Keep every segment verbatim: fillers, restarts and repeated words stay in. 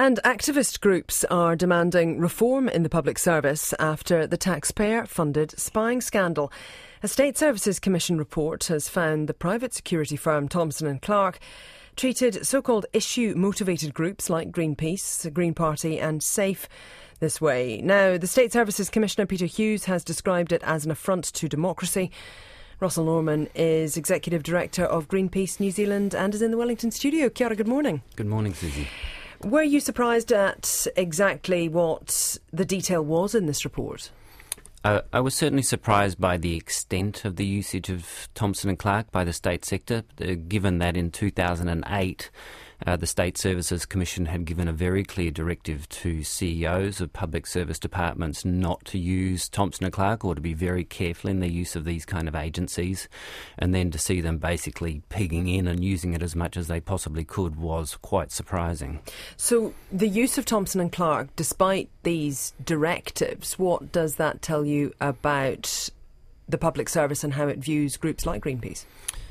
And activist groups are demanding reform in the public service after the taxpayer-funded spying scandal. A State Services Commission report has found the private security firm Thomson and Clarke treated so-called issue-motivated groups like Greenpeace, the Green Party and SAFE this way. Now, the State Services Commissioner Peter Hughes has described it as an affront to democracy. Russell Norman is Executive Director of Greenpeace New Zealand and is in the Wellington studio. Kia ora, good morning. Good morning, Susie. Were you surprised at exactly what the detail was in this report? Uh, I was certainly surprised by the extent of the usage of Thomson and Clarke by the state sector, uh, given that in two thousand eight uh, the State Services Commission had given a very clear directive to C E Os of public service departments not to use Thomson and Clarke, or to be very careful in their use of these kind of agencies, and then to see them basically pigging in and using it as much as they possibly could was quite surprising. So the use of Thomson and Clarke, despite these directives, what does that tell you about the public service and how it views groups like Greenpeace?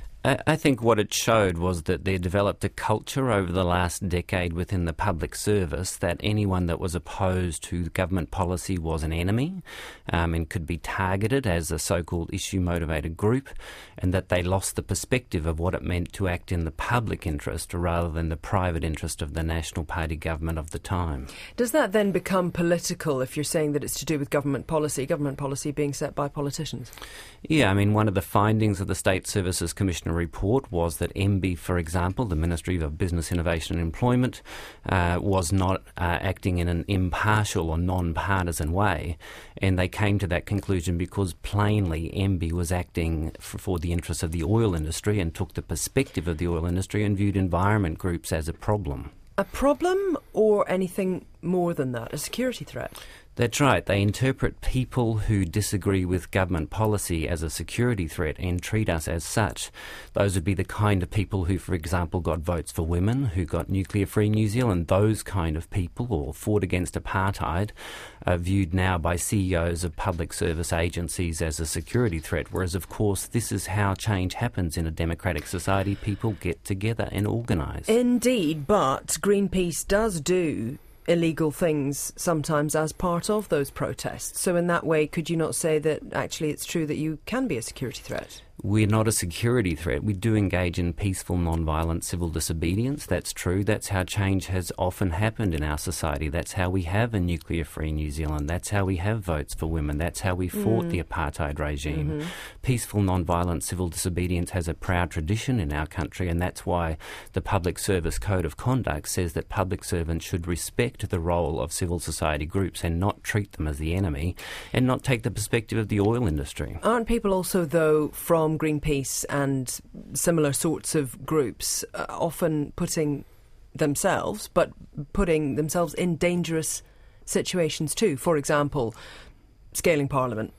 I think what it showed was that there developed a culture over the last decade within the public service that anyone that was opposed to government policy was an enemy um, and could be targeted as a so-called issue-motivated group, and that they lost the perspective of what it meant to act in the public interest rather than the private interest of the National Party government of the time. Does that then become political if you're saying that it's to do with government policy, government policy being set by politicians? Yeah, I mean, one of the findings of the State Services Commission report was that M B, for example, the Ministry of Business, Innovation and Employment, uh, was not uh, acting in an impartial or non-partisan way, and they came to that conclusion because plainly M B was acting for, for the interests of the oil industry and took the perspective of the oil industry and viewed environment groups as a problem. A problem or anything more than that, a security threat? That's right. They interpret people who disagree with government policy as a security threat and treat us as such. Those would be the kind of people who, for example, got votes for women, who got nuclear-free New Zealand. Those kind of people, or fought against apartheid, are viewed now by C E Os of public service agencies as a security threat, whereas, of course, this is how change happens in a democratic society. People get together and organise. Indeed, but Greenpeace does do illegal things sometimes as part of those protests. So in that way, could you not say that actually it's true that you can be a security threat? We're not a security threat. We do engage in peaceful, non-violent civil disobedience. That's true. That's how change has often happened in our society. That's how we have a nuclear-free New Zealand. That's how we have votes for women. That's how we fought mm. the apartheid regime. Mm-hmm. Peaceful, non-violent civil disobedience has a proud tradition in our country, and that's why the Public Service Code of Conduct says that public servants should respect the role of civil society groups and not treat them as the enemy, and not take the perspective of the oil industry. Aren't people also, though, from Greenpeace and similar sorts of groups uh, often putting themselves, but putting themselves in dangerous situations too? For example, scaling Parliament.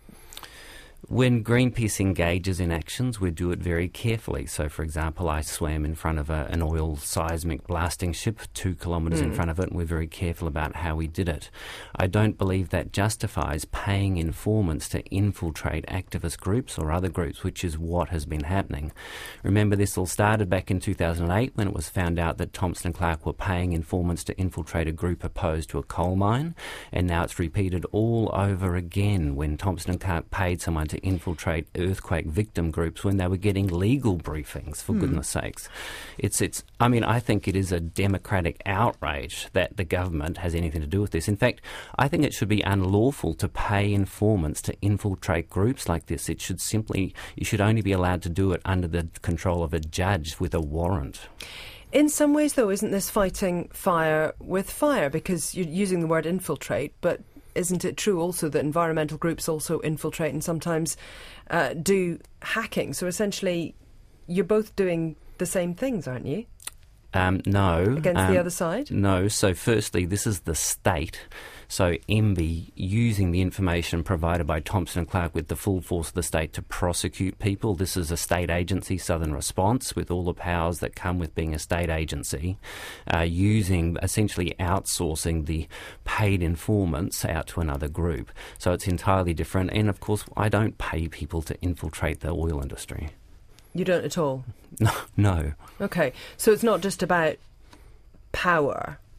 When Greenpeace engages in actions, we do it very carefully. So, for example, I swam in front of a, an oil seismic blasting ship two kilometres mm. in front of it, and we're very careful about how we did it. I don't believe that justifies paying informants to infiltrate activist groups or other groups, which is what has been happening. Remember, this all started back in two thousand eight when it was found out that Thomson and Clarke were paying informants to infiltrate a group opposed to a coal mine, and now it's repeated all over again when Thomson and Clarke paid someone to infiltrate earthquake victim groups when they were getting legal briefings, for mm. goodness sakes. It's, it's, I mean, I think it is a democratic outrage that the government has anything to do with this. In fact, I think it should be unlawful to pay informants to infiltrate groups like this. It should simply, you should only be allowed to do it under the control of a judge with a warrant. In some ways, though, isn't this fighting fire with fire? Because you're using the word infiltrate, but isn't it true also that environmental groups also infiltrate and sometimes uh, do hacking? So essentially, you're both doing the same things, aren't you? Um, no. Against um, the other side? No. So firstly, this is the state. So M B using the information provided by Thomson and Clarke with the full force of the state to prosecute people. This is a state agency, Southern Response, with all the powers that come with being a state agency, uh, using, essentially outsourcing the paid informants out to another group. So it's entirely different. And of course, I don't pay people to infiltrate the oil industry. You don't at all? No. No. Okay. So it's not just about power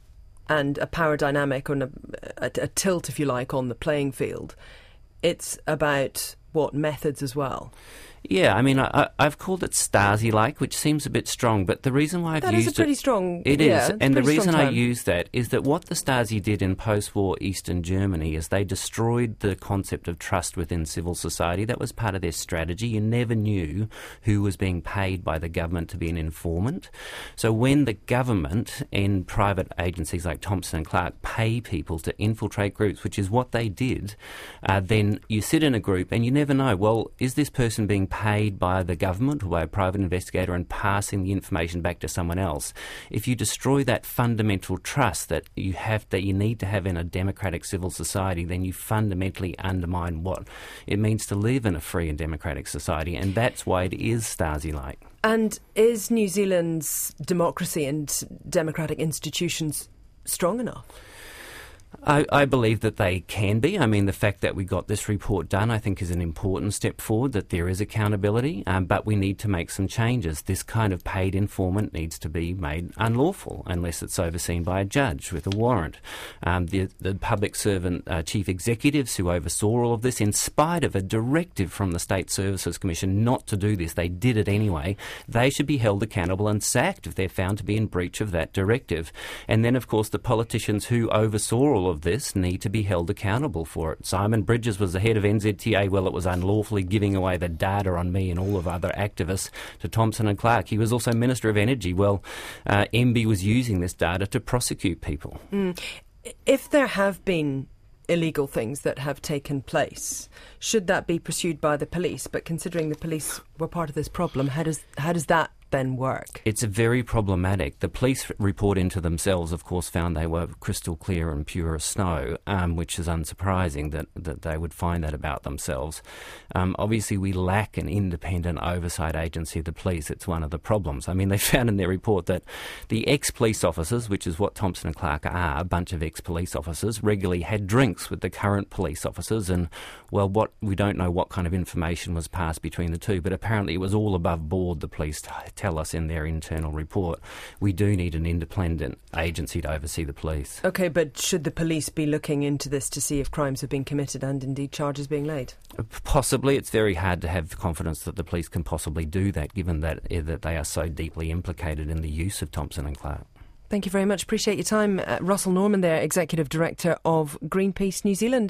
and a power dynamic, or a, a, a tilt, if you like, on the playing field. It's about, what, methods as well? Yeah, I mean, I, I've called it Stasi-like, which seems a bit strong, but the reason why I've that used it... That is a pretty strong... It yeah, is, and the reason I use that is that what the Stasi did in post-war Eastern Germany is they destroyed the concept of trust within civil society. That was part of their strategy. You never knew who was being paid by the government to be an informant. So when the government and private agencies like Thompson and Clark pay people to infiltrate groups, which is what they did, uh, then you sit in a group and you never know, well, is this person being paid by the government or by a private investigator and passing the information back to someone else? If you destroy that fundamental trust that you have, that you need to have in a democratic civil society, then you fundamentally undermine what it means to live in a free and democratic society, and that's why it is Stasi-like. And is New Zealand's democracy and democratic institutions strong enough? I, I believe that they can be. I mean, the fact that we got this report done, I think, is an important step forward, that there is accountability, um, but we need to make some changes. This kind of paid informant needs to be made unlawful unless it's overseen by a judge with a warrant. Um, the, the public servant uh, chief executives who oversaw all of this, in spite of a directive from the State Services Commission not to do this, they did it anyway. They should be held accountable and sacked if they're found to be in breach of that directive. And then, of course, the politicians who oversaw all of this need to be held accountable for it. Simon Bridges was the head of N Z T A. Well, it was unlawfully giving away the data on me and all of other activists to Thompson and Clark. He was also Minister of Energy. Well, uh, M B was using this data to prosecute people. Mm. If there have been illegal things that have taken place, should that be pursued by the police? But considering the police were part of this problem, how does how does that then work? It's very problematic. The police report into themselves, of course, found they were crystal clear and pure as snow, um, which is unsurprising that, that they would find that about themselves. Um, obviously, we lack an independent oversight agency, the police. It's one of the problems. I mean, they found in their report that the ex-police officers, which is what Thompson and Clark are, a bunch of ex-police officers, regularly had drinks with the current police officers, and, well, what we don't know what kind of information was passed between the two, but apparently it was all above board, the police t- tell us in their internal report. We do need an independent agency to oversee the police. OK, but should the police be looking into this to see if crimes have been committed and indeed charges being laid? Possibly. It's very hard to have confidence that the police can possibly do that, given that, uh, that they are so deeply implicated in the use of Thompson and Clark. Thank you very much. Appreciate your time. Uh, Russell Norman there, Executive Director of Greenpeace New Zealand.